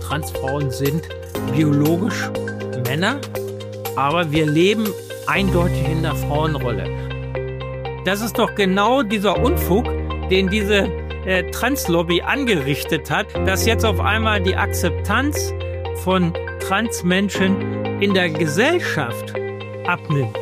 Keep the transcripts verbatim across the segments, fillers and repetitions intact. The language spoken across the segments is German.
Transfrauen sind biologisch Männer, aber wir leben eindeutig in der Frauenrolle. Das ist doch genau dieser Unfug, den diese äh, Translobby angerichtet hat, dass jetzt auf einmal die Akzeptanz von Transmenschen in der Gesellschaft abnimmt.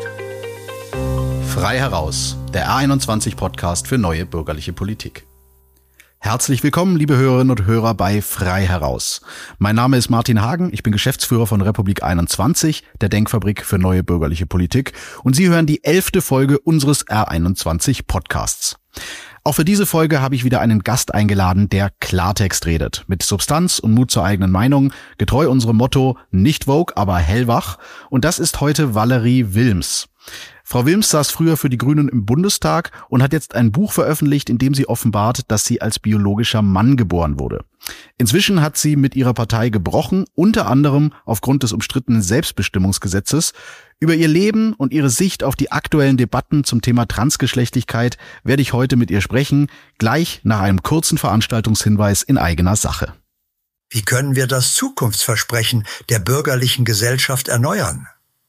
Frei heraus, der R einundzwanzig Podcast für neue bürgerliche Politik. Herzlich willkommen, liebe Hörerinnen und Hörer bei Frei heraus. Mein Name ist Martin Hagen, ich bin Geschäftsführer von Republik einundzwanzig, der Denkfabrik für neue bürgerliche Politik, und Sie hören die elfte Folge unseres R einundzwanzig Podcasts. Auch für diese Folge habe ich wieder einen Gast eingeladen, der Klartext redet, mit Substanz und Mut zur eigenen Meinung, getreu unserem Motto, nicht Vogue, aber hellwach, und das ist heute Valerie Wilms. Frau Wilms saß früher für die Grünen im Bundestag und hat jetzt ein Buch veröffentlicht, in dem sie offenbart, dass sie als biologischer Mann geboren wurde. Inzwischen hat sie mit ihrer Partei gebrochen, unter anderem aufgrund des umstrittenen Selbstbestimmungsgesetzes. Über ihr Leben und ihre Sicht auf die aktuellen Debatten zum Thema Transgeschlechtlichkeit werde ich heute mit ihr sprechen, gleich nach einem kurzen Veranstaltungshinweis in eigener Sache. Wie können wir das Zukunftsversprechen der bürgerlichen Gesellschaft erneuern?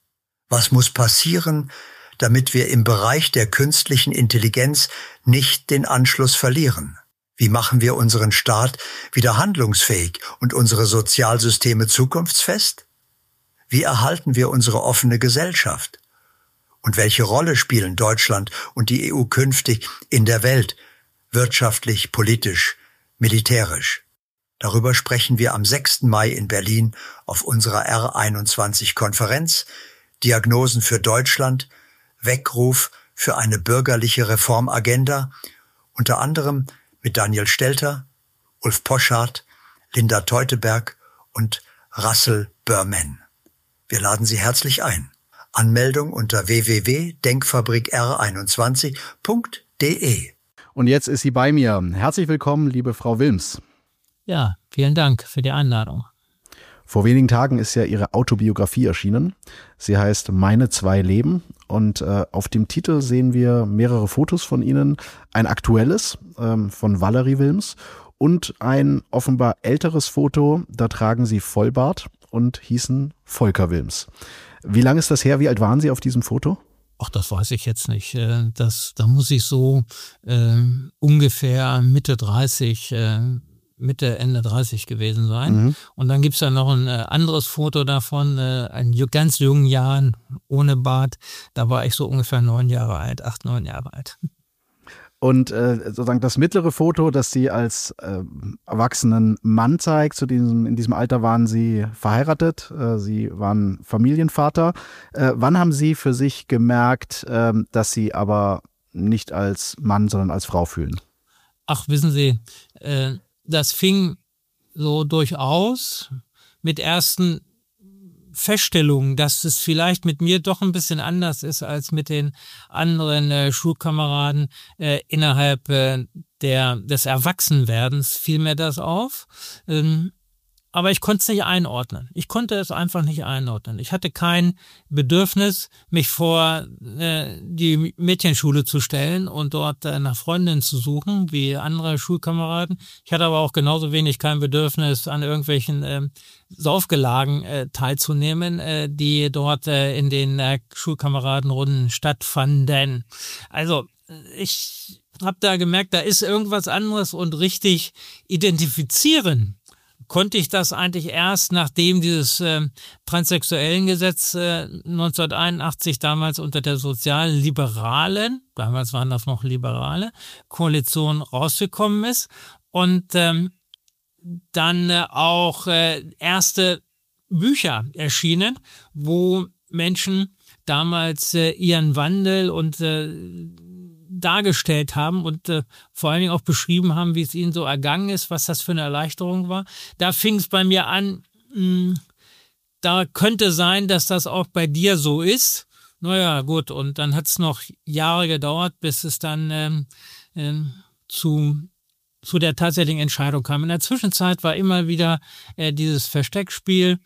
Was muss passieren, damit wir im Bereich der künstlichen Intelligenz nicht den Anschluss verlieren? Wie machen wir unseren Staat wieder handlungsfähig und unsere Sozialsysteme zukunftsfest? Wie erhalten wir unsere offene Gesellschaft? Und welche Rolle spielen Deutschland und die E U künftig in der Welt, wirtschaftlich, politisch, militärisch? Darüber sprechen wir am sechsten Mai in Berlin auf unserer R einundzwanzig Konferenz Diagnosen für Deutschland, Weckruf für eine bürgerliche Reformagenda, unter anderem mit Daniel Stelter, Ulf Poschardt, Linda Teuteberg und Russell Berman. Wir laden Sie herzlich ein. Anmeldung unter w w w punkt denkfabrik r einundzwanzig punkt d e. Und jetzt ist sie bei mir. Herzlich willkommen, liebe Frau Wilms. Ja, vielen Dank für die Einladung. Vor wenigen Tagen ist ja ihre Autobiografie erschienen. Sie heißt Meine zwei Leben und äh, auf dem Titel sehen wir mehrere Fotos von Ihnen. Ein aktuelles ähm, von Valerie Wilms und ein offenbar älteres Foto, da tragen Sie Vollbart und hießen Volker Wilms. Wie lange ist das her? Wie alt waren Sie auf diesem Foto? Ach, das weiß ich jetzt nicht. Das, da muss ich so äh, ungefähr Mitte dreißig äh, Mitte, Ende dreißig gewesen sein. Mhm. Und dann gibt's da noch ein äh, anderes Foto davon, äh, in ganz jungen Jahren, ohne Bart. Da war ich so ungefähr neun Jahre alt, acht, neun Jahre alt. Und äh, sozusagen das mittlere Foto, das Sie als äh, erwachsenen Mann zeigt, zu diesem, in diesem Alter waren Sie verheiratet, äh, Sie waren Familienvater. Äh, wann haben Sie für sich gemerkt, äh, dass Sie aber nicht als Mann, sondern als Frau fühlen? Ach, wissen Sie, äh, das fing so durchaus mit ersten Feststellungen, dass es vielleicht mit mir doch ein bisschen anders ist als mit den anderen äh, Schulkameraden äh, innerhalb äh, der des Erwachsenwerdens fiel mir das auf. Ähm, aber ich konnte es nicht einordnen. Ich konnte es einfach nicht einordnen. Ich hatte kein Bedürfnis, mich vor äh, die Mädchenschule zu stellen und dort äh, nach Freundinnen zu suchen, wie andere Schulkameraden. Ich hatte aber auch genauso wenig kein Bedürfnis, an irgendwelchen äh, Saufgelagen äh, teilzunehmen, äh, die dort äh, in den äh, Schulkameradenrunden stattfanden. Also ich habe da gemerkt, da ist irgendwas anderes und richtig identifizieren konnte ich das eigentlich erst, nachdem dieses äh, transsexuellen Gesetz äh, neunzehnhunderteinundachtzig damals unter der sozialen Liberalen, damals waren das noch Liberale, Koalition rausgekommen ist und ähm, dann äh, auch äh, erste Bücher erschienen, wo Menschen damals äh, ihren Wandel und äh, dargestellt haben und äh, vor allen Dingen auch beschrieben haben, wie es ihnen so ergangen ist, was das für eine Erleichterung war. Da fing es bei mir an, mh, da könnte sein, dass das auch bei dir so ist. Naja, gut, und dann hat es noch Jahre gedauert, bis es dann ähm, ähm, zu, zu der tatsächlichen Entscheidung kam. In der Zwischenzeit war immer wieder äh, dieses Versteckspiel,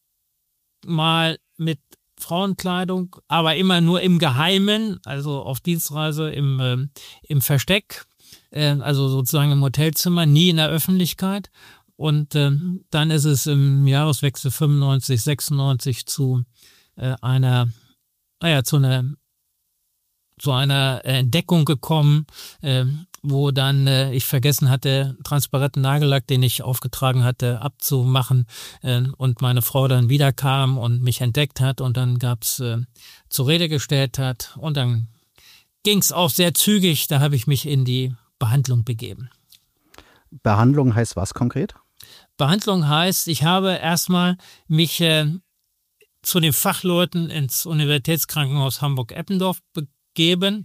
mal mit Frauenkleidung, aber immer nur im Geheimen, also auf Dienstreise im, äh, im Versteck, äh, also sozusagen im Hotelzimmer, nie in der Öffentlichkeit. Und äh, dann ist es im Jahreswechsel fünfundneunzig, sechsundneunzig zu äh, einer, naja, zu einer, zu einer Entdeckung gekommen, äh, wo dann äh, ich vergessen hatte, transparenten Nagellack, den ich aufgetragen hatte, abzumachen, äh, und meine Frau dann wieder kam und mich entdeckt hat und dann gab's äh, zur Rede gestellt hat und dann ging's auch sehr zügig, da habe ich mich in die Behandlung begeben. Behandlung heißt was konkret? Behandlung heißt, ich habe erstmal mich äh, zu den Fachleuten ins Universitätskrankenhaus Hamburg-Eppendorf begeben,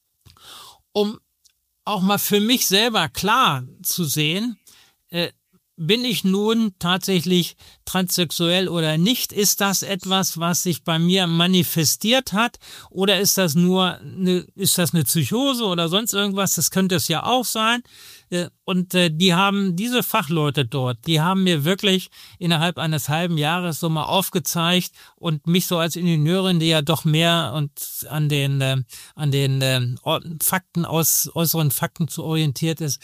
um auch mal für mich selber klar zu sehen, äh, bin ich nun tatsächlich transsexuell oder nicht? Ist das etwas, was sich bei mir manifestiert hat? Oder ist das nur eine, ist das eine Psychose oder sonst irgendwas? Das könnte es ja auch sein. Und die haben, diese Fachleute dort, die haben mir wirklich innerhalb eines halben Jahres so mal aufgezeigt und mich so als Ingenieurin, die ja doch mehr und an den, an den Fakten, aus, äußeren Fakten zu orientiert ist,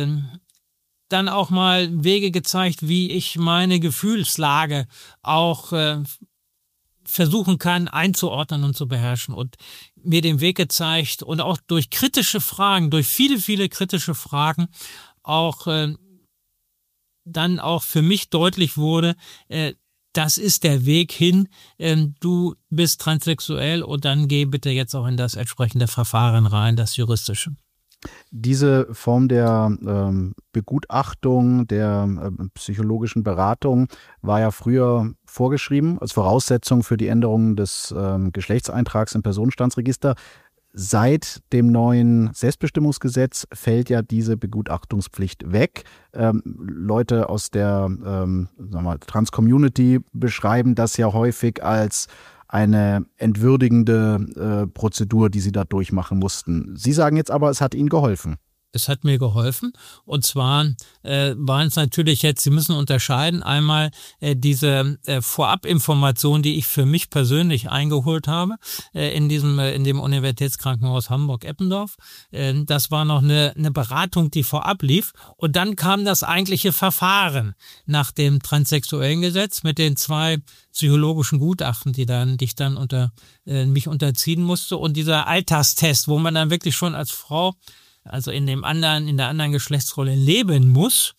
dann auch mal Wege gezeigt, wie ich meine Gefühlslage auch äh, versuchen kann einzuordnen und zu beherrschen und mir den Weg gezeigt und auch durch kritische Fragen, durch viele, viele kritische Fragen auch äh, dann auch für mich deutlich wurde, äh, das ist der Weg hin, äh, du bist transsexuell und dann geh bitte jetzt auch in das entsprechende Verfahren rein, das juristische. Diese Form der ähm, Begutachtung, der äh, psychologischen Beratung war ja früher vorgeschrieben als Voraussetzung für die Änderung des ähm, Geschlechtseintrags im Personenstandsregister. Seit dem neuen Selbstbestimmungsgesetz fällt ja diese Begutachtungspflicht weg. Ähm, Leute aus der ähm, sagen wir mal, Trans-Community beschreiben das ja häufig als eine entwürdigende äh, Prozedur, die sie da durchmachen mussten. Sie sagen jetzt aber, es hat Ihnen geholfen. Es hat mir geholfen und zwar äh, waren es natürlich jetzt, Sie müssen unterscheiden, einmal äh, diese äh, Vorabinformation, die ich für mich persönlich eingeholt habe äh, in diesem äh, in dem Universitätskrankenhaus Hamburg-Eppendorf. Äh, das war noch eine, eine Beratung, die vorab lief und dann kam das eigentliche Verfahren nach dem transsexuellen Gesetz mit den zwei psychologischen Gutachten, die dann die ich dann unter äh, mich unterziehen musste und dieser Alterstest, wo man dann wirklich schon als Frau also in dem anderen, in der anderen Geschlechtsrolle leben muss.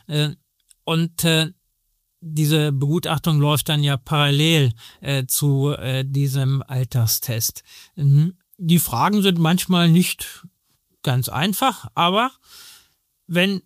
Und diese Begutachtung läuft dann ja parallel zu diesem Alterstest. Die Fragen sind manchmal nicht ganz einfach, aber wenn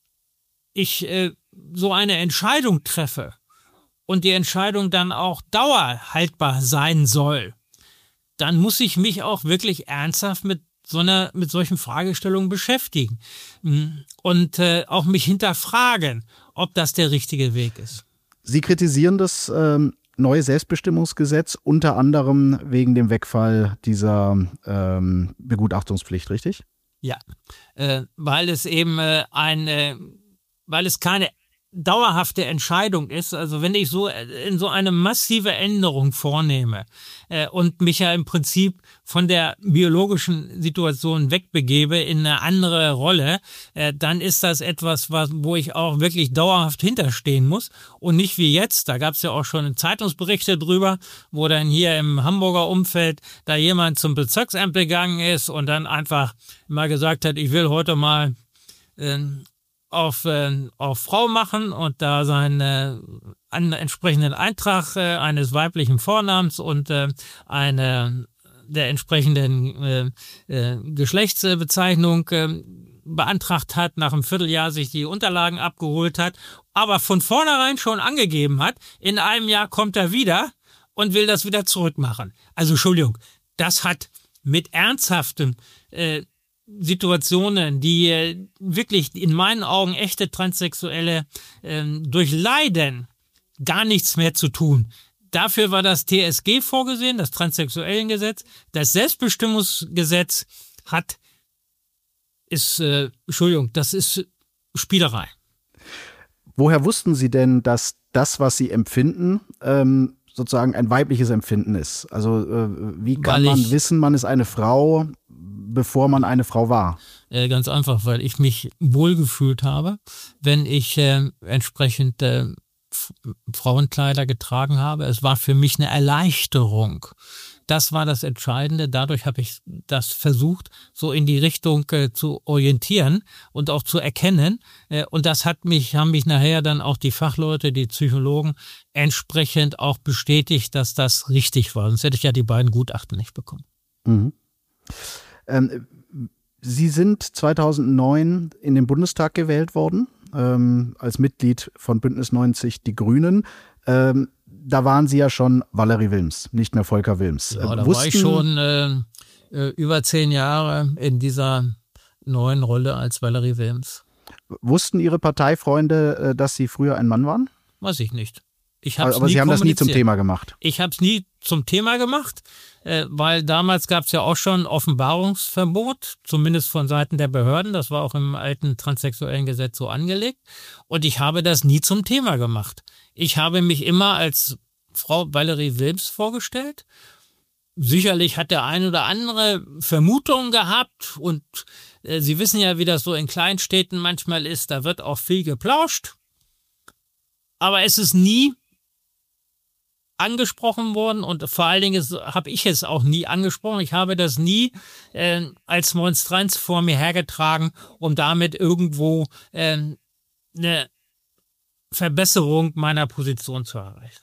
ich so eine Entscheidung treffe und die Entscheidung dann auch dauerhaltbar sein soll, dann muss ich mich auch wirklich ernsthaft mit sondern mit solchen Fragestellungen beschäftigen und äh, auch mich hinterfragen, ob das der richtige Weg ist. Sie kritisieren das ähm, neue Selbstbestimmungsgesetz unter anderem wegen dem Wegfall dieser ähm, Begutachtungspflicht, richtig? Ja, äh, weil es eben äh, eine, weil es keine dauerhafte Entscheidung ist, also wenn ich so in so eine massive Änderung vornehme äh, und mich ja im Prinzip von der biologischen Situation wegbegebe in eine andere Rolle, äh, dann ist das etwas, was, wo ich auch wirklich dauerhaft hinterstehen muss und nicht wie jetzt, da gab es ja auch schon Zeitungsberichte drüber, wo dann hier im Hamburger Umfeld da jemand zum Bezirksamt gegangen ist und dann einfach mal gesagt hat, ich will heute mal äh, auf äh, auf Frau machen und da seinen äh, einen entsprechenden Eintrag äh, eines weiblichen Vornamens und äh, eine der entsprechenden äh, äh, Geschlechtsbezeichnung äh, beantragt hat, nach einem Vierteljahr sich die Unterlagen abgeholt hat, aber von vornherein schon angegeben hat, in einem Jahr kommt er wieder und will das wieder zurückmachen. Also Entschuldigung, das hat mit ernsthaftem äh, Situationen, die äh, wirklich in meinen Augen echte Transsexuelle äh, durchleiden, gar nichts mehr zu tun. Dafür war das T S G vorgesehen, das Transsexuellengesetz. Das Selbstbestimmungsgesetz hat, ist, äh, Entschuldigung, das ist Spielerei. Woher wussten Sie denn, dass das, was Sie empfinden, ähm, sozusagen ein weibliches Empfinden ist? Also äh, wie kann Weil man ich, wissen, man ist eine Frau, bevor man eine Frau war? Äh, ganz einfach, weil ich mich wohlgefühlt habe, wenn ich äh, entsprechend äh, Frauenkleider getragen habe. Es war für mich eine Erleichterung. Das war das Entscheidende. Dadurch habe ich das versucht, so in die Richtung äh, zu orientieren und auch zu erkennen. Äh, und das hat mich, haben mich nachher dann auch die Fachleute, die Psychologen entsprechend auch bestätigt, dass das richtig war. Sonst hätte ich ja die beiden Gutachten nicht bekommen. Mhm. Ähm, Sie sind zweitausendneun in den Bundestag gewählt worden, ähm, als Mitglied von Bündnis neunzig Die Grünen. Ähm, da waren Sie ja schon Valerie Wilms, nicht mehr Volker Wilms. Ja, da Wussten, war ich schon äh, über zehn Jahre in dieser neuen Rolle als Valerie Wilms. Wussten Ihre Parteifreunde, dass Sie früher ein Mann waren? Weiß ich nicht. Ich hab's Aber nie Sie haben das nie zum Thema gemacht? Ich habe es nie zum Thema gemacht, äh, weil damals gab es ja auch schon Offenbarungsverbot, zumindest von Seiten der Behörden. Das war auch im alten transsexuellen Gesetz so angelegt. Und ich habe das nie zum Thema gemacht. Ich habe mich immer als Frau Valerie Wilms vorgestellt. Sicherlich hat der ein oder andere Vermutungen gehabt. Und äh, Sie wissen ja, wie das so in Kleinstädten manchmal ist. Da wird auch viel geplauscht. Aber es ist nie angesprochen worden und vor allen Dingen habe ich es auch nie angesprochen. Ich habe das nie äh, als Monstranz vor mir hergetragen, um damit irgendwo äh, eine Verbesserung meiner Position zu erreichen.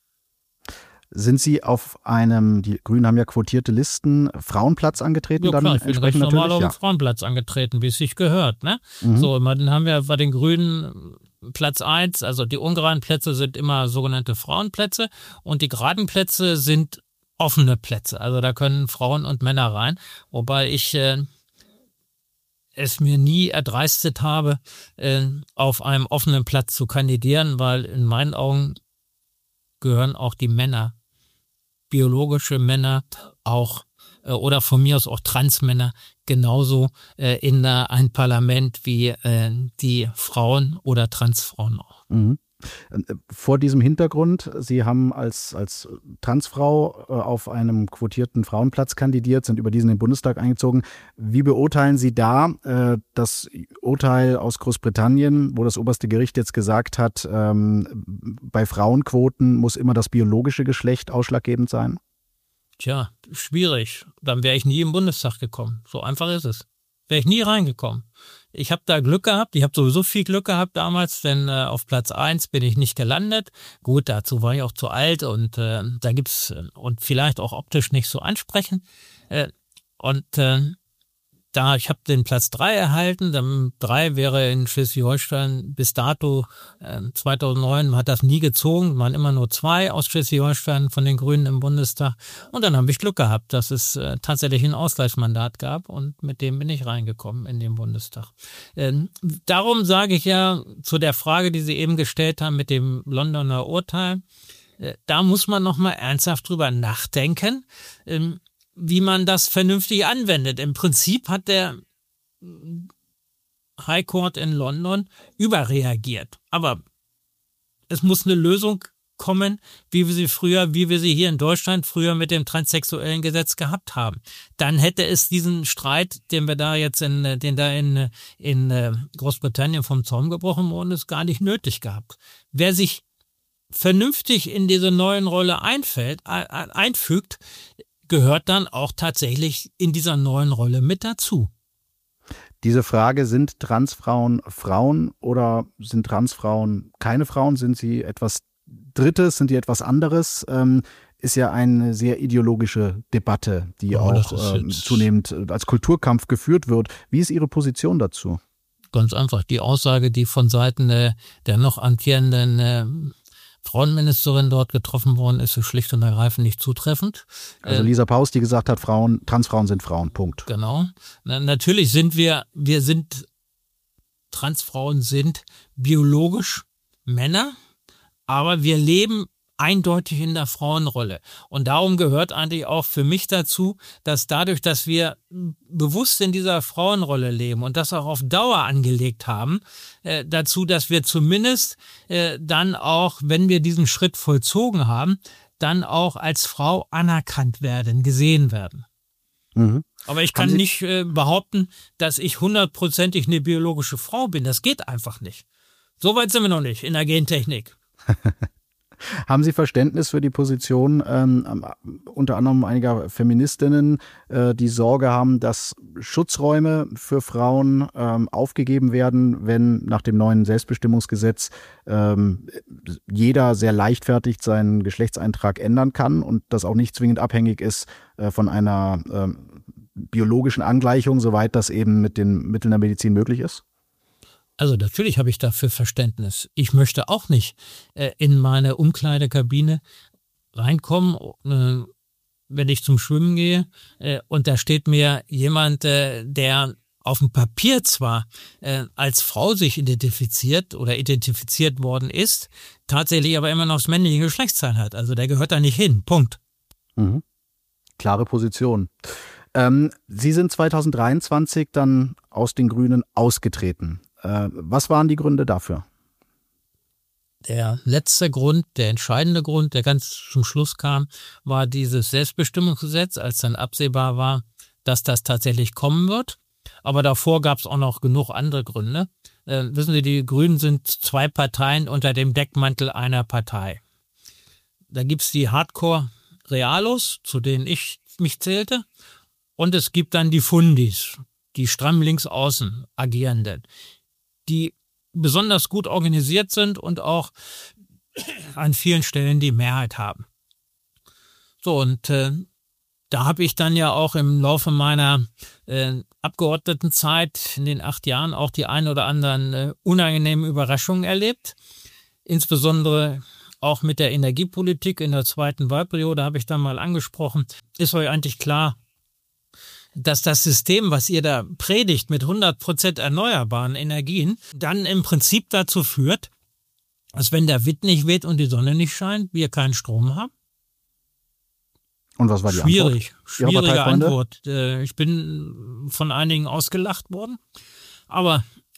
Sind Sie auf einem, die Grünen haben ja quotierte Listen, Frauenplatz angetreten? Ja klar, dann ich bin entsprechend ganz normal natürlich, auf ja. den Frauenplatz angetreten, wie es sich gehört. Ne? Mhm. So, dann haben wir bei den Grünen Platz eins, also die ungeraden Plätze sind immer sogenannte Frauenplätze und die geraden Plätze sind offene Plätze. Also da können Frauen und Männer rein, wobei ich äh, es mir nie erdreistet habe, äh, auf einem offenen Platz zu kandidieren, weil in meinen Augen gehören auch die Männer, biologische Männer auch äh, oder von mir aus auch Transmänner genauso äh, in äh, ein Parlament wie äh, die Frauen oder Transfrauen auch. Mhm. Vor diesem Hintergrund, Sie haben als, als Transfrau äh, auf einem quotierten Frauenplatz kandidiert, sind über diesen in den Bundestag eingezogen. Wie beurteilen Sie da äh, das Urteil aus Großbritannien, wo das oberste Gericht jetzt gesagt hat, ähm, bei Frauenquoten muss immer das biologische Geschlecht ausschlaggebend sein? Tja, schwierig. Dann wäre ich nie im Bundestag gekommen. So einfach ist es. Wäre ich nie reingekommen. Ich habe da Glück gehabt. Ich habe sowieso viel Glück gehabt damals, denn äh, auf Platz eins bin ich nicht gelandet. Gut, dazu war ich auch zu alt und äh, da gibt's äh, und vielleicht auch optisch nicht so ansprechend. Äh, und äh, da, ich habe den Platz drei erhalten, dann drei wäre in Schleswig-Holstein bis dato, äh, zweitausendneun hat das nie gezogen, waren immer nur zwei aus Schleswig-Holstein von den Grünen im Bundestag und dann habe ich Glück gehabt, dass es äh, tatsächlich ein Ausgleichsmandat gab und mit dem bin ich reingekommen in den Bundestag. Ähm, darum sage ich ja zu der Frage, die Sie eben gestellt haben mit dem Londoner Urteil, äh, da muss man nochmal ernsthaft drüber nachdenken, ähm, wie man das vernünftig anwendet. Im Prinzip hat der High Court in London überreagiert. Aber es muss eine Lösung kommen, wie wir sie früher, wie wir sie hier in Deutschland früher mit dem transsexuellen Gesetz gehabt haben. Dann hätte es diesen Streit, den wir da jetzt in, den da in, in Großbritannien vom Zaun gebrochen worden ist, gar nicht nötig gehabt. Wer sich vernünftig in diese neuen Rolle einfällt, einfügt, gehört dann auch tatsächlich in dieser neuen Rolle mit dazu. Diese Frage, sind Transfrauen Frauen oder sind Transfrauen keine Frauen? Sind sie etwas Drittes, sind sie etwas anderes? Ähm, ist ja eine sehr ideologische Debatte, die oh, auch äh, zunehmend als Kulturkampf geführt wird. Wie ist Ihre Position dazu? Ganz einfach. Die Aussage, die von Seiten äh, der noch amtierenden äh, Frauenministerin dort getroffen worden ist, ist schlicht und ergreifend nicht zutreffend. Also Lisa Paus, die gesagt hat, Frauen, Transfrauen sind Frauen, Punkt. Genau. Na, natürlich sind wir, wir sind, Transfrauen sind biologisch Männer, aber wir leben eindeutig in der Frauenrolle. Und darum gehört eigentlich auch für mich dazu, dass dadurch, dass wir bewusst in dieser Frauenrolle leben und das auch auf Dauer angelegt haben, äh, dazu, dass wir zumindest äh, dann auch, wenn wir diesen Schritt vollzogen haben, dann auch als Frau anerkannt werden, gesehen werden. Mhm. Aber ich kann nicht äh, behaupten, dass ich hundertprozentig eine biologische Frau bin. Das geht einfach nicht. So weit sind wir noch nicht in der Gentechnik. Haben Sie Verständnis für die Position ähm, unter anderem einiger Feministinnen, äh, die Sorge haben, dass Schutzräume für Frauen ähm, aufgegeben werden, wenn nach dem neuen Selbstbestimmungsgesetz ähm, jeder sehr leichtfertig seinen Geschlechtseintrag ändern kann und das auch nicht zwingend abhängig ist äh, von einer ähm, biologischen Angleichung, soweit das eben mit den Mitteln der Medizin möglich ist? Also natürlich habe ich dafür Verständnis. Ich möchte auch nicht äh, in meine Umkleidekabine reinkommen, äh, wenn ich zum Schwimmen gehe äh, und da steht mir jemand, äh, der auf dem Papier zwar äh, als Frau sich identifiziert oder identifiziert worden ist, tatsächlich aber immer noch das männliche Geschlechtsteil hat. Also der gehört da nicht hin. Punkt. Mhm. Klare Position. Ähm, Sie sind zweitausenddreiundzwanzig dann aus den Grünen ausgetreten. Was waren die Gründe dafür? Der letzte Grund, der entscheidende Grund, der ganz zum Schluss kam, war dieses Selbstbestimmungsgesetz, als dann absehbar war, dass das tatsächlich kommen wird. Aber davor gab es auch noch genug andere Gründe. Äh, wissen Sie, die Grünen sind zwei Parteien unter dem Deckmantel einer Partei. Da gibt's die Hardcore-Realos, zu denen ich mich zählte, und es gibt dann die Fundis, die stramm links außen agierenden, die besonders gut organisiert sind und auch an vielen Stellen die Mehrheit haben. So, und äh, da habe ich dann ja auch im Laufe meiner äh, Abgeordnetenzeit in den acht Jahren auch die ein oder anderen äh, unangenehmen Überraschungen erlebt. Insbesondere auch mit der Energiepolitik in der zweiten Wahlperiode habe ich dann mal angesprochen. Ist euch eigentlich klar, dass das System, was ihr da predigt mit hundert Prozent erneuerbaren Energien, dann im Prinzip dazu führt, dass wenn der Wind nicht weht und die Sonne nicht scheint, wir keinen Strom haben? Und was war die Schwierig, Antwort? schwierige Antwort. Ich bin von einigen ausgelacht worden, aber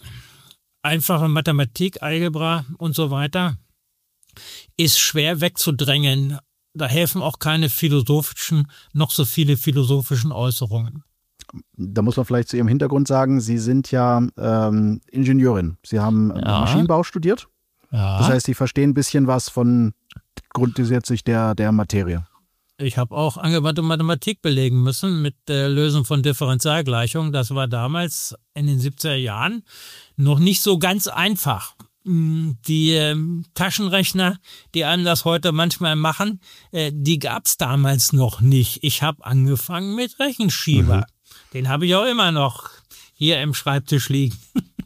einfache Mathematik, Algebra und so weiter ist schwer wegzudrängen. Da helfen auch keine philosophischen, noch so viele philosophischen Äußerungen. Da muss man vielleicht zu Ihrem Hintergrund sagen, Sie sind ja ähm, Ingenieurin. Sie haben ja. Maschinenbau studiert. Ja. Das heißt, Sie verstehen ein bisschen was von grundsätzlich der, der Materie. Ich habe auch angewandte Mathematik belegen müssen mit der Lösung von Differentialgleichungen. Das war damals in den siebziger Jahren noch nicht so ganz einfach. Die äh, Taschenrechner, die einem das heute manchmal machen, äh, die gab's damals noch nicht. Ich habe angefangen mit Rechenschieber. Mhm. Den habe ich auch immer noch hier im Schreibtisch liegen.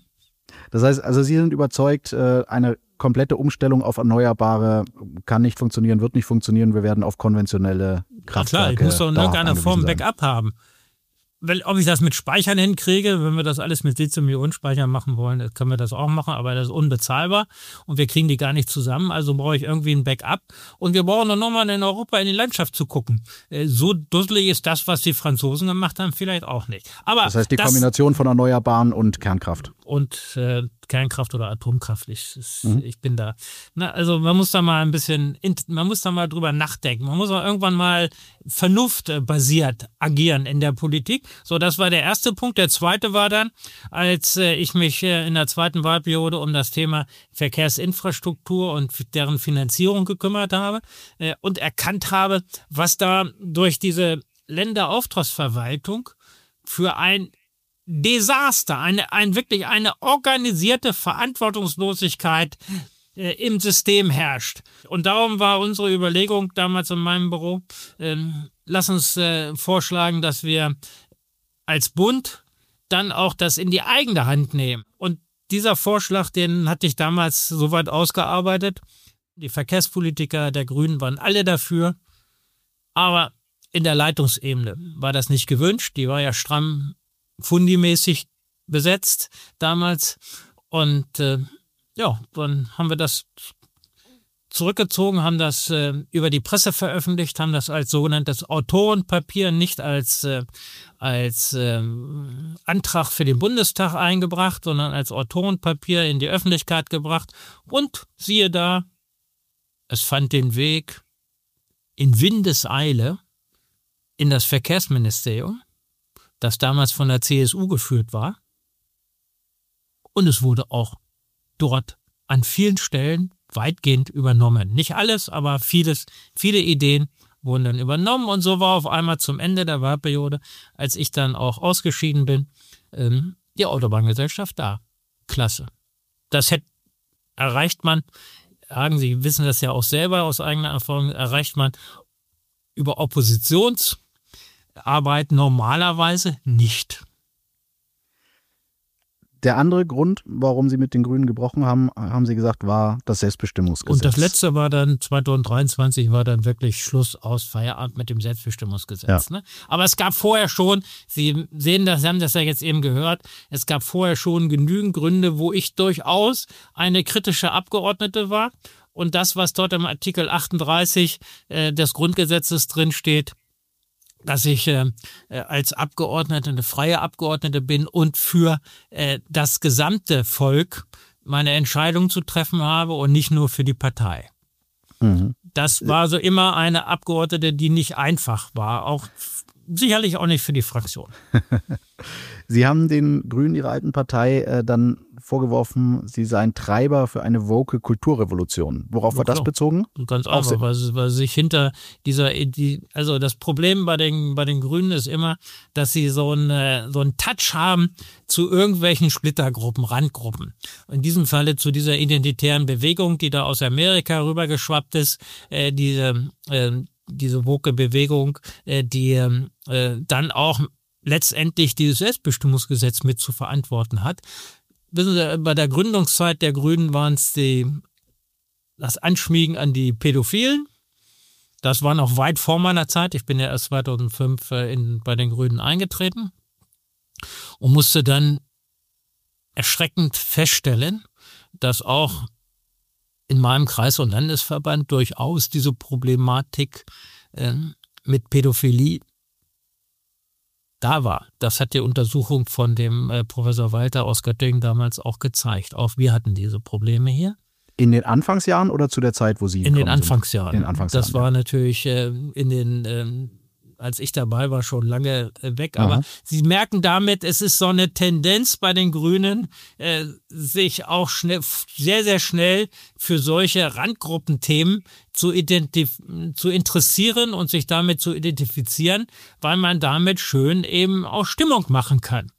Das heißt, also Sie sind überzeugt, äh, eine komplette Umstellung auf Erneuerbare kann nicht funktionieren, wird nicht funktionieren. Wir werden auf konventionelle Kraftwerke. Ja klar, ich muss doch in irgendeiner Form Backup haben. Wenn, ob ich das mit Speichern hinkriege, wenn wir das alles mit Lithium-Ionen-Speichern machen wollen, können wir das auch machen, aber das ist unbezahlbar und wir kriegen die gar nicht zusammen, also brauche ich irgendwie ein Backup und wir brauchen doch nochmal in Europa in die Landschaft zu gucken. So dusselig ist das, was die Franzosen gemacht haben, vielleicht auch nicht. Aber das heißt die das, Kombination von Erneuerbaren und Kernkraft. Und äh, Kernkraft oder Atomkraft, ich, ich, mhm. ich bin da. Na, also man muss da mal ein bisschen, man muss da mal drüber nachdenken. Man muss auch irgendwann mal vernunftbasiert agieren in der Politik. So, das war der erste Punkt. Der zweite war dann, als äh, ich mich äh, in der zweiten Wahlperiode um das Thema Verkehrsinfrastruktur und deren Finanzierung gekümmert habe äh, und erkannt habe, was da durch diese Länderauftragsverwaltung für ein Desaster, eine, ein, wirklich eine organisierte Verantwortungslosigkeit äh, im System herrscht. Und darum war unsere Überlegung damals in meinem Büro, äh, lass uns äh, vorschlagen, dass wir als Bund dann auch das in die eigene Hand nehmen. Und dieser Vorschlag, den hatte ich damals soweit ausgearbeitet. Die Verkehrspolitiker der Grünen waren alle dafür, aber in der Leitungsebene war das nicht gewünscht. Die war ja stramm fundimäßig besetzt damals und äh, ja, dann haben wir das zurückgezogen, haben das äh, über die Presse veröffentlicht, haben das als sogenanntes Autorenpapier, nicht als äh, als äh, Antrag für den Bundestag eingebracht, sondern als Autorenpapier in die Öffentlichkeit gebracht und siehe da, es fand den Weg in Windeseile in das Verkehrsministerium. das damals von der C S U geführt war. Und es wurde auch dort an vielen Stellen weitgehend übernommen. Nicht alles, aber vieles, viele Ideen wurden dann übernommen. Und so war auf einmal zum Ende der Wahlperiode, als ich dann auch ausgeschieden bin, ähm, die Autobahngesellschaft da. Klasse. Das hätte, erreicht man, sagen Sie, wissen das ja auch selber aus eigener Erfahrung, erreicht man über Oppositionsarbeit normalerweise nicht. Der andere Grund, warum Sie mit den Grünen gebrochen haben, haben Sie gesagt, war das Selbstbestimmungsgesetz. Und das letzte war dann, zwanzig dreiundzwanzig war dann wirklich Schluss aus Feierabend mit dem Selbstbestimmungsgesetz. Ja. Ne? Aber es gab vorher schon, Sie sehen das, Sie haben das ja jetzt eben gehört, es gab vorher schon genügend Gründe, wo ich durchaus eine kritische Abgeordnete war. Und das, was dort im Artikel achtunddreißig äh, des Grundgesetzes drin steht, dass ich äh, als Abgeordnete, eine freie Abgeordnete bin und für äh, das gesamte Volk meine Entscheidung zu treffen habe und nicht nur für die Partei. Mhm. Das war so immer eine Abgeordnete, die nicht einfach war, auch sicherlich auch nicht für die Fraktion. Sie haben den Grünen, Ihrer alten Partei, äh, dann vorgeworfen, sie seien Treiber für eine woke Kulturrevolution. Worauf ja, war das klar. bezogen? Ganz einfach, weil, weil sich hinter dieser, die, also das Problem bei den, bei den Grünen ist immer, dass sie so einen, so einen Touch haben zu irgendwelchen Splittergruppen, Randgruppen. In diesem Falle zu dieser identitären Bewegung, die da aus Amerika rübergeschwappt ist, äh, diese, äh, diese woke Bewegung, äh, die äh, dann auch letztendlich dieses Selbstbestimmungsgesetz mit zu verantworten hat. Wissen Sie, bei der Gründungszeit der Grünen waren es die, das Anschmiegen an die Pädophilen. Das war noch weit vor meiner Zeit. Ich bin ja erst zweitausendfünf in, bei den Grünen eingetreten und musste dann erschreckend feststellen, dass auch in meinem Kreis- und Landesverband durchaus diese Problematik äh, mit Pädophilie da war. Das hat die Untersuchung von dem äh, Professor Walter aus Göttingen damals auch gezeigt. Auch wir hatten diese Probleme hier. In den Anfangsjahren oder zu der Zeit, wo Sie In den Anfangsjahren. In den Anfangsjahren. Das war ja. natürlich äh, in den, äh, als ich dabei war, schon lange äh, weg. Aber Aha. Sie merken damit, es ist so eine Tendenz bei den Grünen, äh, sich auch schnell, sehr, sehr schnell für solche Randgruppenthemen zu, identif- zu interessieren und sich damit zu identifizieren, weil man damit schön eben auch Stimmung machen kann.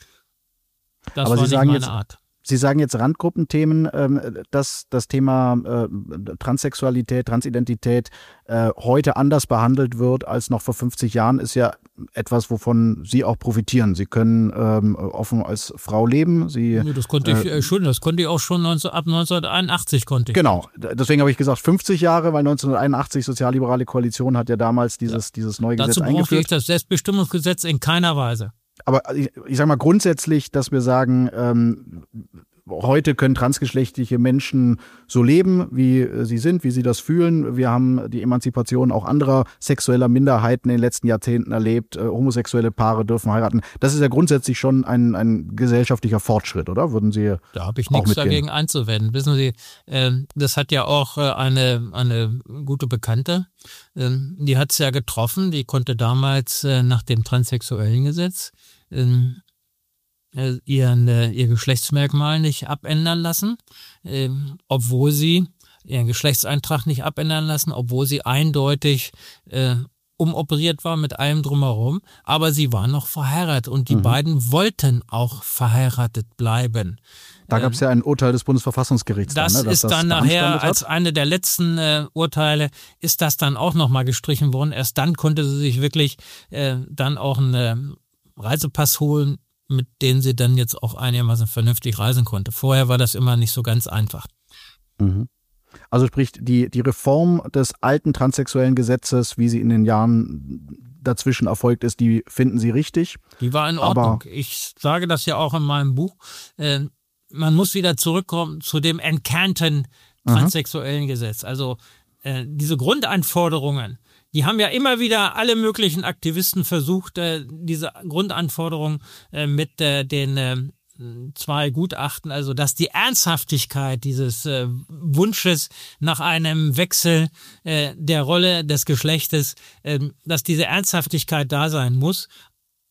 Das Aber war Sie nicht sagen meine jetzt, Art. Sie sagen jetzt Randgruppenthemen, ähm, dass das Thema äh, Transsexualität, Transidentität äh, heute anders behandelt wird als noch vor fünfzig Jahren, ist ja etwas, wovon Sie auch profitieren. Sie können ähm, offen als Frau leben. Sie, ja, das konnte ich äh, schon, das konnte ich auch schon neunzehn, ab neunzehnhunderteinundachtzig konnte ich. Genau, deswegen habe ich gesagt fünfzig Jahre, weil neunzehnhunderteinundachtzig Sozialliberale Koalition hat ja damals dieses, ja. dieses neue Gesetz Dazu eingeführt. Dazu brauchte ich das Selbstbestimmungsgesetz in keiner Weise. Aber ich, ich sage mal grundsätzlich, dass wir sagen, ähm, heute können transgeschlechtliche Menschen so leben, wie sie sind, wie sie das fühlen. Wir haben die Emanzipation auch anderer sexueller Minderheiten in den letzten Jahrzehnten erlebt. Äh, homosexuelle Paare dürfen heiraten. Das ist ja grundsätzlich schon ein, ein gesellschaftlicher Fortschritt, oder? Würden Sie Da habe ich nichts dagegen einzuwenden. Wissen Sie, äh, das hat ja auch äh, eine, eine gute Bekannte, äh, die hat es ja getroffen. Die konnte damals äh, nach dem transsexuellen Gesetz äh, Ihren, ihr Geschlechtsmerkmal nicht abändern lassen, äh, obwohl sie ihren Geschlechtseintrag nicht abändern lassen, obwohl sie eindeutig äh, umoperiert war mit allem drumherum, aber sie war noch verheiratet und die mhm. beiden wollten auch verheiratet bleiben. Da gab es ja ein Urteil des Bundesverfassungsgerichts. Das dann, ne, ist das dann nachher als eine der letzten äh, Urteile ist das dann auch nochmal gestrichen worden. Erst dann konnte sie sich wirklich äh, dann auch einen Reisepass holen, mit denen sie dann jetzt auch einigermaßen vernünftig reisen konnte. Vorher war das immer nicht so ganz einfach. Mhm. Also sprich, die, die Reform des alten transsexuellen Gesetzes, wie sie in den Jahren dazwischen erfolgt ist, die finden Sie richtig? Die war in Ordnung. Ich sage das ja auch in meinem Buch. Äh, man muss wieder zurückkommen zu dem entkernten transsexuellen mhm. Gesetz. Also äh, diese Grundanforderungen, die haben ja immer wieder alle möglichen Aktivisten versucht, äh, diese Grundanforderungen äh, mit äh, den äh, zwei Gutachten, also dass die Ernsthaftigkeit dieses äh, Wunsches nach einem Wechsel äh, der Rolle des Geschlechtes, äh, dass diese Ernsthaftigkeit da sein muss.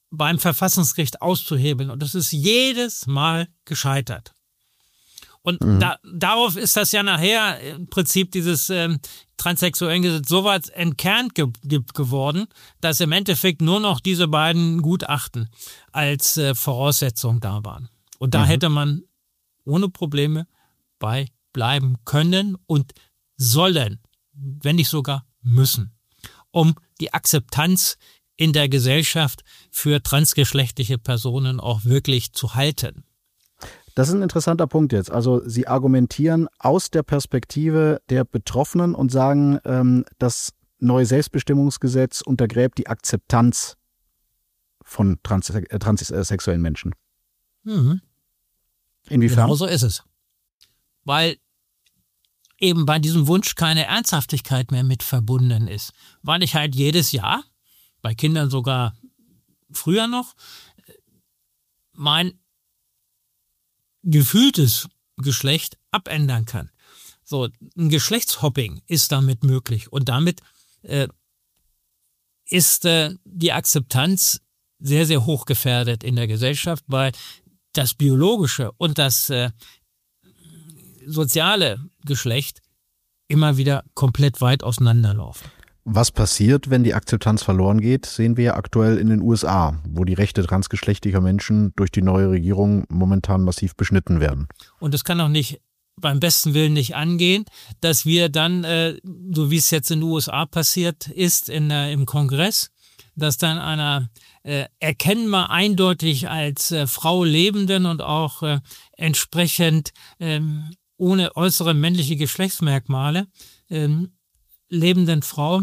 beim Verfassungsgericht auszuhebeln. Und das ist jedes Mal gescheitert. Und mhm. da, darauf ist das ja nachher im Prinzip dieses ähm, Transsexuellengesetz so weit entkernt ge- ge- geworden, dass im Endeffekt nur noch diese beiden Gutachten als äh, Voraussetzung da waren. Und da mhm. hätte man ohne Probleme bei bleiben können und sollen, wenn nicht sogar müssen, um die Akzeptanz in der Gesellschaft für transgeschlechtliche Personen auch wirklich zu halten. Das ist ein interessanter Punkt jetzt. Also Sie argumentieren aus der Perspektive der Betroffenen und sagen, ähm, das neue Selbstbestimmungsgesetz untergräbt die Akzeptanz von trans- äh, transsexuellen Menschen. Mhm. Inwiefern? Genau so ist es. Weil eben bei diesem Wunsch keine Ernsthaftigkeit mehr mit verbunden ist. Weil ich halt jedes Jahr, bei Kindern sogar früher noch, mein gefühltes Geschlecht abändern kann. So, ein Geschlechtshopping ist damit möglich und damit äh, ist äh, die Akzeptanz sehr, sehr hoch gefährdet in der Gesellschaft, weil das biologische und das äh, soziale Geschlecht immer wieder komplett weit auseinanderlaufen. Was passiert, wenn die Akzeptanz verloren geht, sehen wir ja aktuell in den U S A, wo die Rechte transgeschlechtlicher Menschen durch die neue Regierung momentan massiv beschnitten werden. Und es kann auch nicht beim besten Willen nicht angehen, dass wir dann, äh, so wie es jetzt in den U S A passiert ist, in, äh, im Kongress, dass dann einer äh, erkennbar eindeutig als äh, Frau lebenden und auch äh, entsprechend ähm, ohne äußere männliche Geschlechtsmerkmale ähm, lebenden Frau,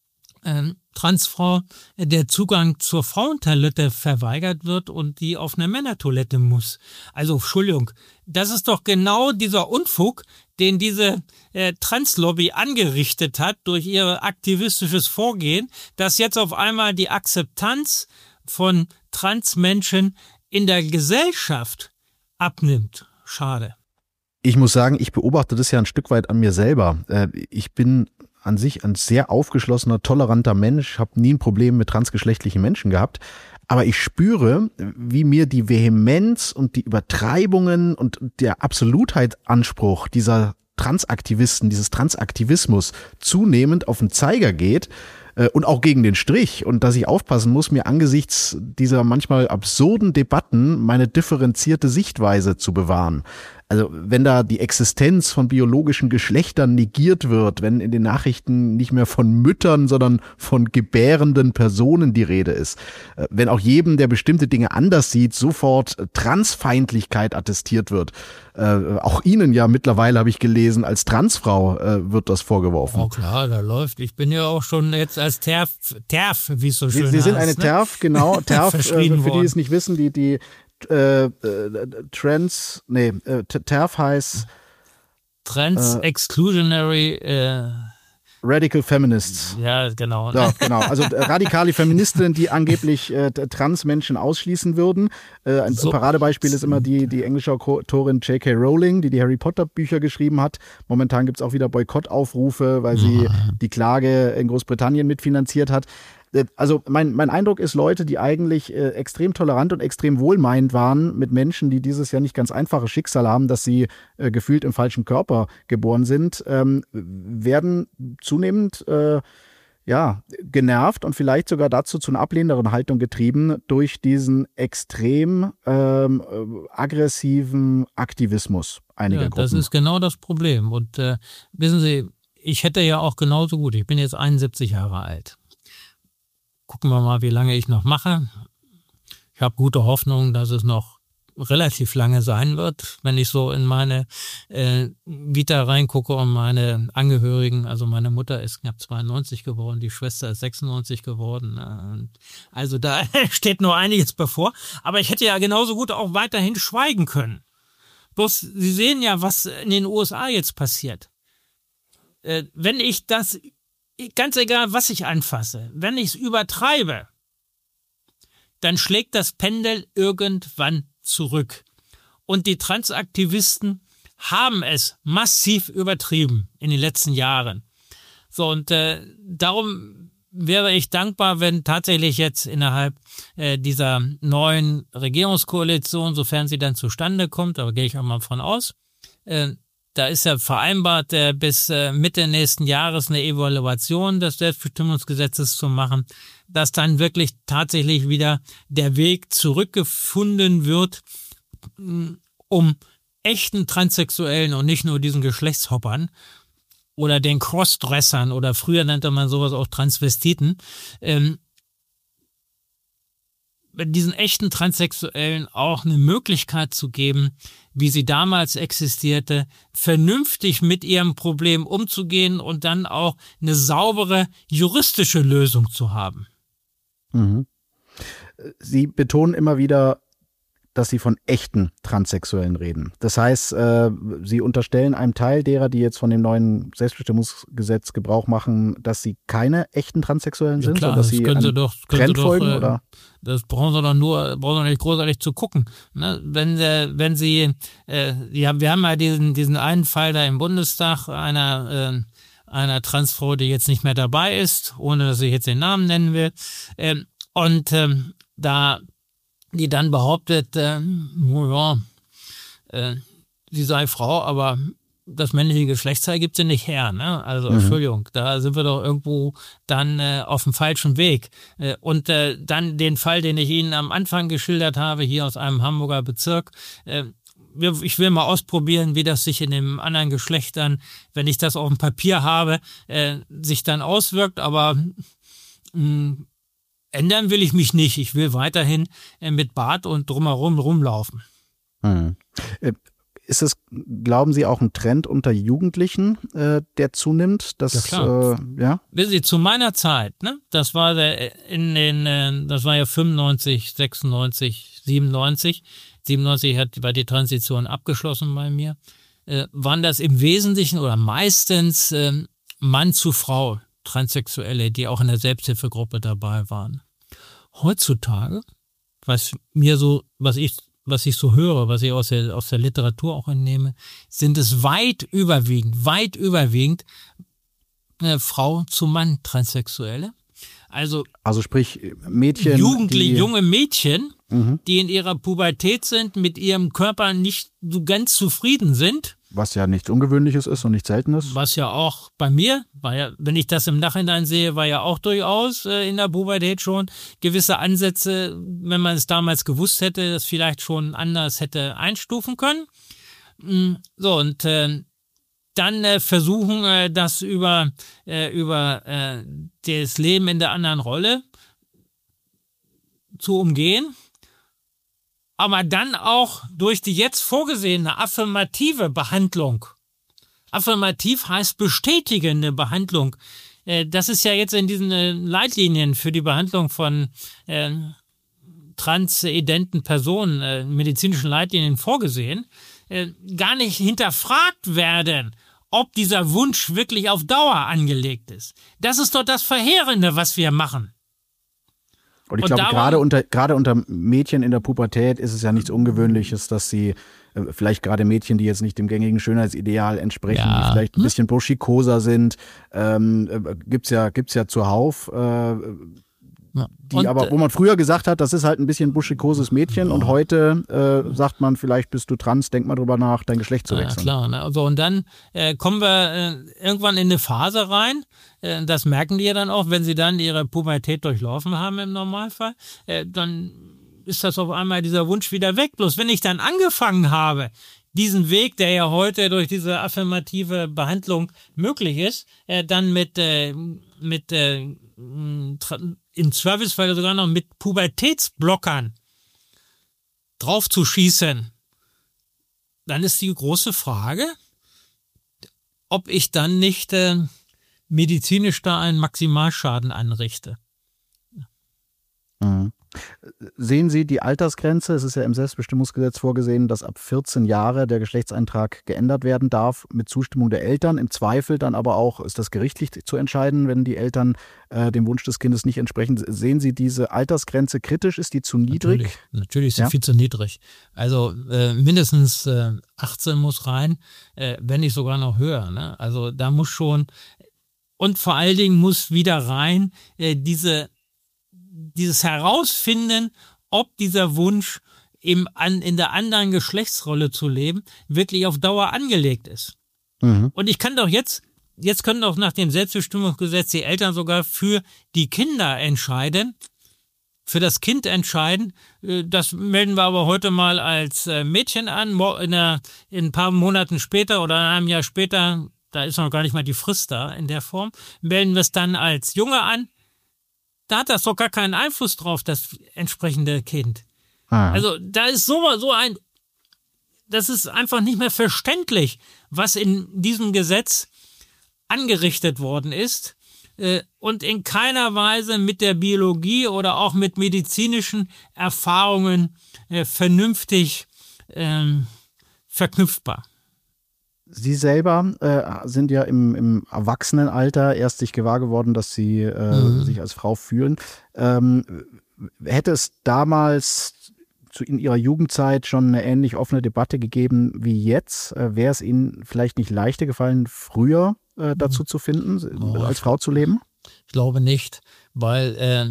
ähm, Transfrau, äh, der Zugang zur Frauentoilette verweigert wird und die auf eine Männertoilette muss. Also, Entschuldigung, das ist doch genau dieser Unfug, den diese äh, Translobby angerichtet hat durch ihr aktivistisches Vorgehen, dass jetzt auf einmal die Akzeptanz von Transmenschen in der Gesellschaft abnimmt. Schade. Ich muss sagen, ich beobachte das ja ein Stück weit an mir selber. Ich bin an sich ein sehr aufgeschlossener, toleranter Mensch, habe nie ein Problem mit transgeschlechtlichen Menschen gehabt. Aber ich spüre, wie mir die Vehemenz und die Übertreibungen und der Absolutheitsanspruch dieser Transaktivisten, dieses Transaktivismus zunehmend auf den Zeiger geht äh, und auch gegen den Strich. Und dass ich aufpassen muss, mir angesichts dieser manchmal absurden Debatten meine differenzierte Sichtweise zu bewahren. Also wenn da die Existenz von biologischen Geschlechtern negiert wird, wenn in den Nachrichten nicht mehr von Müttern, sondern von gebärenden Personen die Rede ist, wenn auch jedem, der bestimmte Dinge anders sieht, sofort Transfeindlichkeit attestiert wird, äh, auch Ihnen ja mittlerweile, habe ich gelesen, als Transfrau äh, wird das vorgeworfen. Oh klar, da läuft. Ich bin ja auch schon jetzt als TERF, TERF, wie es so schön heißt. Sie sind eine ne? TERF, genau. TERF, äh, für die worden. es nicht wissen, die die Äh, äh, Trans, nee, äh, TERF heißt Trans äh, Exclusionary äh, Radical Feminists. Ja, genau. Ja, genau. Also äh, radikale Feministinnen, die angeblich äh, Transmenschen ausschließen würden. Äh, ein so. Paradebeispiel ist immer die, die englische Autorin J K Rowling, die die Harry Potter Bücher geschrieben hat. Momentan gibt es auch wieder Boykottaufrufe, weil sie ja. die Klage in Großbritannien mitfinanziert hat. Also mein, mein Eindruck ist, Leute, die eigentlich äh, extrem tolerant und extrem wohlmeinend waren mit Menschen, die dieses ja nicht ganz einfache Schicksal haben, dass sie äh, gefühlt im falschen Körper geboren sind, ähm, werden zunehmend äh, ja, genervt und vielleicht sogar dazu zu einer ablehnenderen Haltung getrieben durch diesen extrem ähm, aggressiven Aktivismus einiger ja, Gruppen. Das ist genau das Problem. Und äh, wissen Sie, ich hätte ja auch genauso gut, ich bin jetzt einundsiebzig Jahre alt. Gucken wir mal, wie lange ich noch mache. Ich habe gute Hoffnung, dass es noch relativ lange sein wird, wenn ich so in meine äh, Vita reingucke und meine Angehörigen, also meine Mutter ist knapp zweiundneunzig geworden, die Schwester ist sechsundneunzig geworden. Äh, also da steht noch einiges bevor. Aber ich hätte ja genauso gut auch weiterhin schweigen können. Bloß, Sie sehen ja, was in den U S A jetzt passiert. Äh, wenn ich das Ganz egal, was ich anfasse, wenn ich es übertreibe, dann schlägt das Pendel irgendwann zurück. Und die Transaktivisten haben es massiv übertrieben in den letzten Jahren. So, und äh, darum wäre ich dankbar, wenn tatsächlich jetzt innerhalb äh, dieser neuen Regierungskoalition, sofern sie dann zustande kommt, aber gehe ich auch mal von aus, äh, da ist ja vereinbart, äh, bis äh, Mitte nächsten Jahres eine Evaluation des Selbstbestimmungsgesetzes zu machen, dass dann wirklich tatsächlich wieder der Weg zurückgefunden wird, um echten Transsexuellen und nicht nur diesen Geschlechtshoppern oder den Crossdressern oder früher nannte man sowas auch Transvestiten, ähm, diesen echten Transsexuellen auch eine Möglichkeit zu geben, wie sie damals existierte, vernünftig mit ihrem Problem umzugehen und dann auch eine saubere juristische Lösung zu haben. Mhm. Sie betonen immer wieder, dass Sie von echten Transsexuellen reden. Das heißt, äh, Sie unterstellen einem Teil derer, die jetzt von dem neuen Selbstbestimmungsgesetz Gebrauch machen, dass sie keine echten Transsexuellen sind, ja, klar, sondern dass das sie können Sie doch, können Trend Sie doch, folgen, äh, oder? Das brauchen Sie doch nur, brauchen Sie nicht großartig zu gucken. Ne? Wenn, äh, wenn Sie, äh, ja, wir haben ja diesen, diesen einen Fall da im Bundestag einer, äh, einer Transfrau, die jetzt nicht mehr dabei ist, ohne dass ich jetzt den Namen nennen will. Ähm, und ähm, da die dann behauptet, äh, ja, äh, sie sei Frau, aber das männliche Geschlechtsteil gibt sie nicht her. Ne? Also, mhm. Entschuldigung, da sind wir doch irgendwo dann äh, auf dem falschen Weg. Äh, und äh, dann den Fall, den ich Ihnen am Anfang geschildert habe, hier aus einem Hamburger Bezirk, äh, ich will mal ausprobieren, wie das sich in dem anderen Geschlecht dann, wenn ich das auf dem Papier habe, äh, sich dann auswirkt, aber mh, ändern will ich mich nicht. Ich will weiterhin äh, mit Bart und drumherum rumlaufen. Hm. Ist es, glauben Sie, auch ein Trend unter Jugendlichen, äh, der zunimmt? Dass, ja, klar. Äh, ja? Wissen Sie, zu meiner Zeit, ne, das war der, in den, äh, das war ja fünfundneunzig, sechsundneunzig, siebenundneunzig. siebenundneunzig hat, war die Transition abgeschlossen bei mir. Äh, waren das im Wesentlichen oder meistens äh, Mann zu Frau. Transsexuelle, die auch in der Selbsthilfegruppe dabei waren. Heutzutage, was mir so, was ich, was ich so höre, was ich aus der, aus der Literatur auch entnehme, sind es weit überwiegend, weit überwiegend äh, Frau zu Mann Transsexuelle. Also, also sprich Mädchen, jugendliche, junge Mädchen, mhm. die in ihrer Pubertät sind, mit ihrem Körper nicht so ganz zufrieden sind. Was ja nichts Ungewöhnliches ist und nichts Seltenes. Was ja auch bei mir, war ja, wenn ich das im Nachhinein sehe, war ja auch durchaus äh, in der Pubertät schon gewisse Ansätze, wenn man es damals gewusst hätte, das vielleicht schon anders hätte einstufen können. So, und äh, dann äh, versuchen, äh, das über, äh, über äh, das Leben in der anderen Rolle zu umgehen. Aber dann auch durch die jetzt vorgesehene affirmative Behandlung. Affirmativ heißt bestätigende Behandlung. Das ist ja jetzt in diesen Leitlinien für die Behandlung von äh, transidenten Personen, äh, medizinischen Leitlinien vorgesehen, äh, gar nicht hinterfragt werden, ob dieser Wunsch wirklich auf Dauer angelegt ist. Das ist doch das Verheerende, was wir machen. Und ich glaube, gerade unter, gerade unter Mädchen in der Pubertät ist es ja nichts Ungewöhnliches, dass sie, äh, vielleicht gerade Mädchen, die jetzt nicht dem gängigen Schönheitsideal entsprechen, ja. die vielleicht ein bisschen buschikoser sind, ähm, äh, gibt's ja, gibt's ja zuhauf, äh, ja. die und, aber, wo man früher gesagt hat, das ist halt ein bisschen buschikoses Mädchen ja. und heute äh, sagt man, vielleicht bist du trans, denk mal drüber nach, dein Geschlecht zu wechseln. Ja, klar, ne? Also, und dann äh, kommen wir äh, irgendwann in eine Phase rein, das merken die ja dann auch, wenn sie dann ihre Pubertät durchlaufen haben im Normalfall, äh, dann ist das auf einmal dieser Wunsch wieder weg. Bloß wenn ich dann angefangen habe, diesen Weg, der ja heute durch diese affirmative Behandlung möglich ist, äh, dann mit, äh, mit äh, im Zweifelsfall sogar noch mit Pubertätsblockern draufzuschießen, dann ist die große Frage, ob ich dann nicht äh, medizinisch da einen Maximalschaden anrichte. Mhm. Sehen Sie die Altersgrenze? Es ist ja im Selbstbestimmungsgesetz vorgesehen, dass ab vierzehn Jahre der Geschlechtseintrag geändert werden darf, mit Zustimmung der Eltern. Im Zweifel dann aber auch ist das gerichtlich zu entscheiden, wenn die Eltern äh, dem Wunsch des Kindes nicht entsprechen. Sehen Sie diese Altersgrenze kritisch? Ist die zu niedrig? Natürlich, natürlich ist sie ja? viel zu niedrig. Also äh, mindestens äh, achtzehn muss rein, äh, wenn nicht sogar noch höher. Ne? Also da muss schon... und vor allen Dingen muss wieder rein äh, diese, dieses Herausfinden, ob dieser Wunsch im, an, in der anderen Geschlechtsrolle zu leben wirklich auf Dauer angelegt ist. Mhm. Und ich kann doch jetzt, jetzt können doch nach dem Selbstbestimmungsgesetz die Eltern sogar für die Kinder entscheiden, für das Kind entscheiden. Das melden wir aber heute mal als Mädchen an. In, einer, in ein paar Monaten später oder in einem Jahr später, da ist noch gar nicht mal die Frist da in der Form, melden wir es dann als Junge an. Da hat das doch gar keinen Einfluss drauf, das entsprechende Kind. Ah. Also da ist so, so ein, das ist einfach nicht mehr verständlich, was in diesem Gesetz angerichtet worden ist. Und in keiner Weise mit der Biologie oder auch mit medizinischen Erfahrungen äh, vernünftig ähm, verknüpfbar. Sie selber äh, sind ja im, im Erwachsenenalter erst sich gewahr geworden, dass Sie äh, mhm. sich als Frau fühlen. Ähm, hätte es damals zu, in Ihrer Jugendzeit schon eine ähnlich offene Debatte gegeben wie jetzt? Äh, wäre es Ihnen vielleicht nicht leichter gefallen, früher äh, dazu zu finden, oh. als Frau zu leben? Ich glaube nicht, weil äh,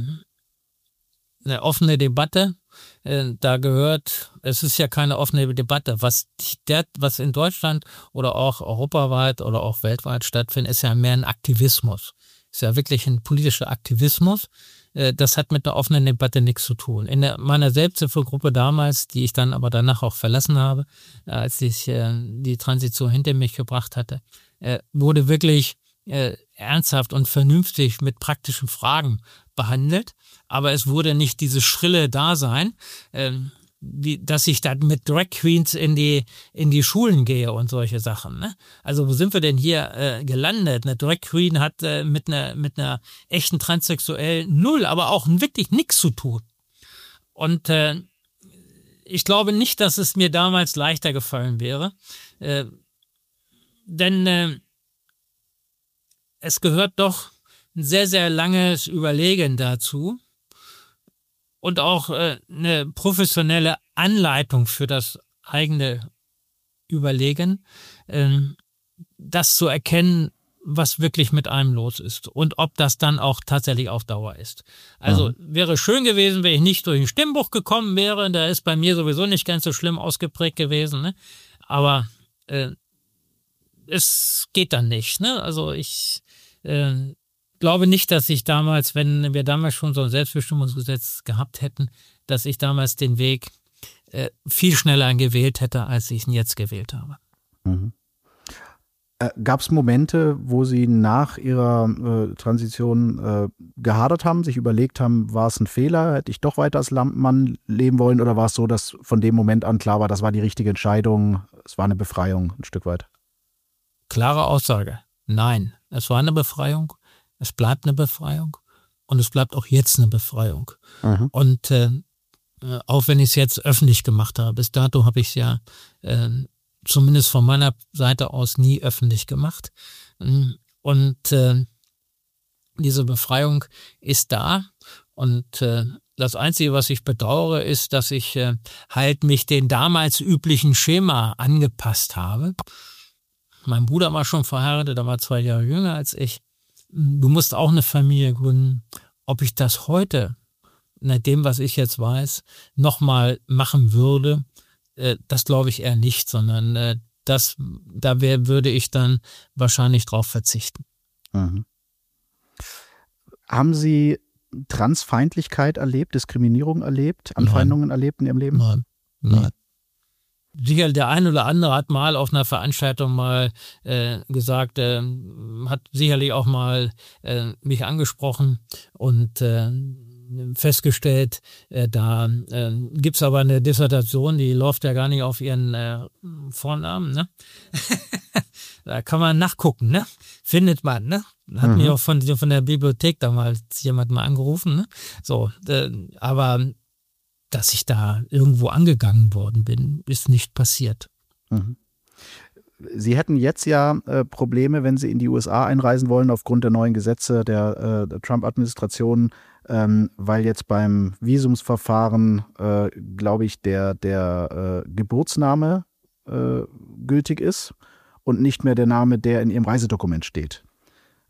eine offene Debatte, äh, da gehört, es ist ja keine offene Debatte, was, der, was in Deutschland oder auch europaweit oder auch weltweit stattfindet, ist ja mehr ein Aktivismus. Ist ja wirklich ein politischer Aktivismus. Äh, das hat mit einer offenen Debatte nichts zu tun. In der, meiner Selbsthilfegruppe damals, die ich dann aber danach auch verlassen habe, äh, als ich äh, die Transition hinter mich gebracht hatte, äh, wurde wirklich äh, ernsthaft und vernünftig mit praktischen Fragen behandelt, aber es wurde nicht dieses schrille Dasein, ähm, die, dass ich dann mit Drag Queens in die in die Schulen gehe und solche Sachen. Ne? Also wo sind wir denn hier äh, gelandet? Eine Drag Queen hat äh, mit einer mit einer echten Transsexuellen null, aber auch wirklich nichts zu tun. Und äh, ich glaube nicht, dass es mir damals leichter gefallen wäre, äh, denn äh, es gehört doch ein sehr, sehr langes Überlegen dazu und auch äh, eine professionelle Anleitung für das eigene Überlegen, äh, das zu erkennen, was wirklich mit einem los ist und ob das dann auch tatsächlich auf Dauer ist. Also mhm. wäre schön gewesen, wenn ich nicht durch ein Stimmbuch gekommen wäre, da ist bei mir sowieso nicht ganz so schlimm ausgeprägt gewesen, ne? Aber äh, es geht dann nicht, ne? Also ich äh, glaube nicht, dass ich damals, wenn wir damals schon so ein Selbstbestimmungsgesetz gehabt hätten, dass ich damals den Weg äh, viel schneller gewählt hätte, als ich ihn jetzt gewählt habe. Mhm. Äh, Gab es Momente, wo Sie nach Ihrer äh, Transition äh, gehadert haben, sich überlegt haben, war es ein Fehler, hätte ich doch weiter als Mann leben wollen, oder war es so, dass von dem Moment an klar war, das war die richtige Entscheidung, es war eine Befreiung ein Stück weit? Klare Aussage. Nein, es war eine Befreiung, es bleibt eine Befreiung und es bleibt auch jetzt eine Befreiung. Mhm. Und äh, auch wenn ich es jetzt öffentlich gemacht habe, bis dato habe ich es ja äh, zumindest von meiner Seite aus nie öffentlich gemacht. Und äh, diese Befreiung ist da. Und äh, das Einzige, was ich bedauere, ist, dass ich äh, halt mich den damals üblichen Schema angepasst habe. Mein Bruder war schon verheiratet, der war zwei Jahre jünger als ich. Du musst auch eine Familie gründen. Ob ich das heute, nach dem, was ich jetzt weiß, nochmal machen würde, das glaube ich eher nicht, sondern äh, das, da wär, würde ich dann wahrscheinlich drauf verzichten. Mhm. Haben Sie Transfeindlichkeit erlebt, Diskriminierung erlebt, Anfeindungen Nein. erlebt in Ihrem Leben? Nein, nein. Nee. Sicher, der eine oder andere hat mal auf einer Veranstaltung mal äh, gesagt, äh, hat sicherlich auch mal äh, mich angesprochen und äh, festgestellt, äh, da äh, gibt's aber eine Dissertation, die läuft ja gar nicht auf ihren äh, Vornamen, ne? Da kann man nachgucken, ne? Findet man, ne? Hat mhm. mich auch von, von der Bibliothek damals jemand mal angerufen, ne? So, äh, aber dass ich da irgendwo angegangen worden bin, ist nicht passiert. Mhm. Sie hätten jetzt ja äh, Probleme, wenn Sie in die U S A einreisen wollen, aufgrund der neuen Gesetze der, äh, der Trump-Administration, ähm, weil jetzt beim Visumsverfahren, äh, glaube ich, der, der äh, Geburtsname äh, gültig ist und nicht mehr der Name, der in Ihrem Reisedokument steht.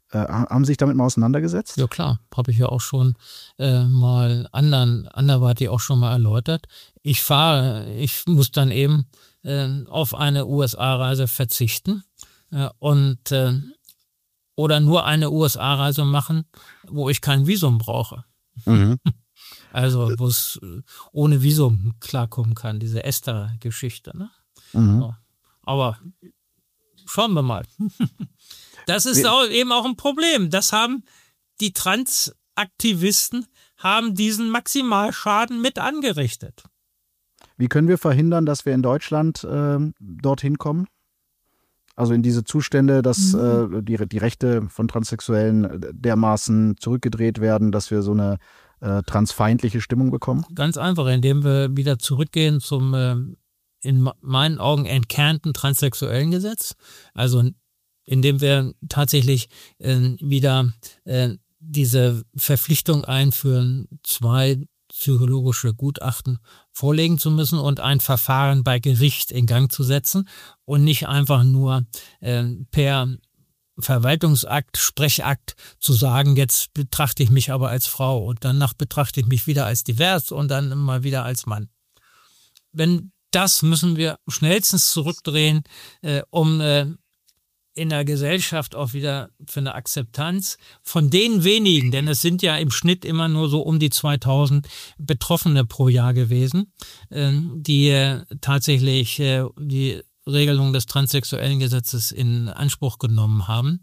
Äh, haben Sie sich damit mal auseinandergesetzt? Ja klar, habe ich ja auch schon äh, mal anderen, anderweitig auch schon mal erläutert. Ich fahre, ich muss dann eben äh, auf eine U S A-Reise verzichten äh, und äh, oder nur eine U S A-Reise machen, wo ich kein Visum brauche. Mhm. Also wo es ohne Visum klarkommen kann, diese Esther-Geschichte. Ne? Mhm. So. Aber schauen wir mal. Das ist auch eben auch ein Problem. Das haben die Transaktivisten, haben diesen Maximalschaden mit angerichtet. Wie können wir verhindern, dass wir in Deutschland äh, dorthin kommen? Also in diese Zustände, dass mhm. äh, die, die Rechte von Transsexuellen dermaßen zurückgedreht werden, dass wir so eine äh, transfeindliche Stimmung bekommen? Ganz einfach, indem wir wieder zurückgehen zum äh, in meinen Augen entkernten transsexuellen Gesetz. Also indem wir tatsächlich äh, wieder äh, diese Verpflichtung einführen, zwei psychologische Gutachten vorlegen zu müssen und ein Verfahren bei Gericht in Gang zu setzen und nicht einfach nur äh, per Verwaltungsakt, Sprechakt zu sagen, jetzt betrachte ich mich aber als Frau und danach betrachte ich mich wieder als divers und dann mal wieder als Mann. Wenn das müssen wir schnellstens zurückdrehen, äh, um äh, in der Gesellschaft auch wieder für eine Akzeptanz von den wenigen, denn es sind ja im Schnitt immer nur so um die zweitausend Betroffene pro Jahr gewesen, die tatsächlich die Regelung des transsexuellen Gesetzes in Anspruch genommen haben,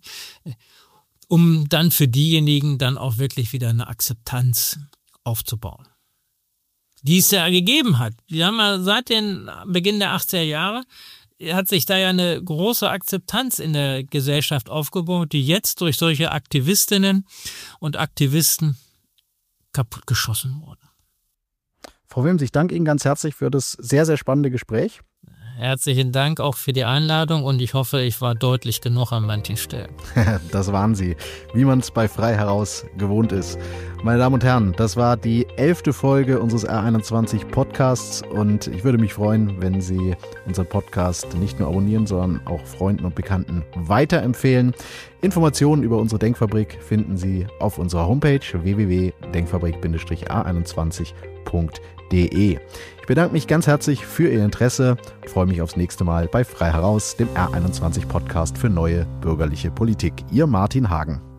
um dann für diejenigen dann auch wirklich wieder eine Akzeptanz aufzubauen, die es ja gegeben hat. Wir haben ja seit dem Beginn der achtziger Jahre hat sich da ja eine große Akzeptanz in der Gesellschaft aufgebaut, die jetzt durch solche Aktivistinnen und Aktivisten kaputtgeschossen wurde. Frau Wilms, ich danke Ihnen ganz herzlich für das sehr, sehr spannende Gespräch. Herzlichen Dank auch für die Einladung und ich hoffe, ich war deutlich genug an manchen Stellen. Das waren Sie, wie man es bei Frei heraus gewohnt ist. Meine Damen und Herren, das war die elfte Folge unseres R einundzwanzig Podcasts und ich würde mich freuen, wenn Sie unseren Podcast nicht nur abonnieren, sondern auch Freunden und Bekannten weiterempfehlen. Informationen über unsere Denkfabrik finden Sie auf unserer Homepage w w w punkt denkfabrik Bindestrich a einundzwanzig punkt de. Ich bedanke mich ganz herzlich für Ihr Interesse und freue mich aufs nächste Mal bei Frei heraus, dem R einundzwanzig Podcast für neue bürgerliche Politik. Ihr Martin Hagen.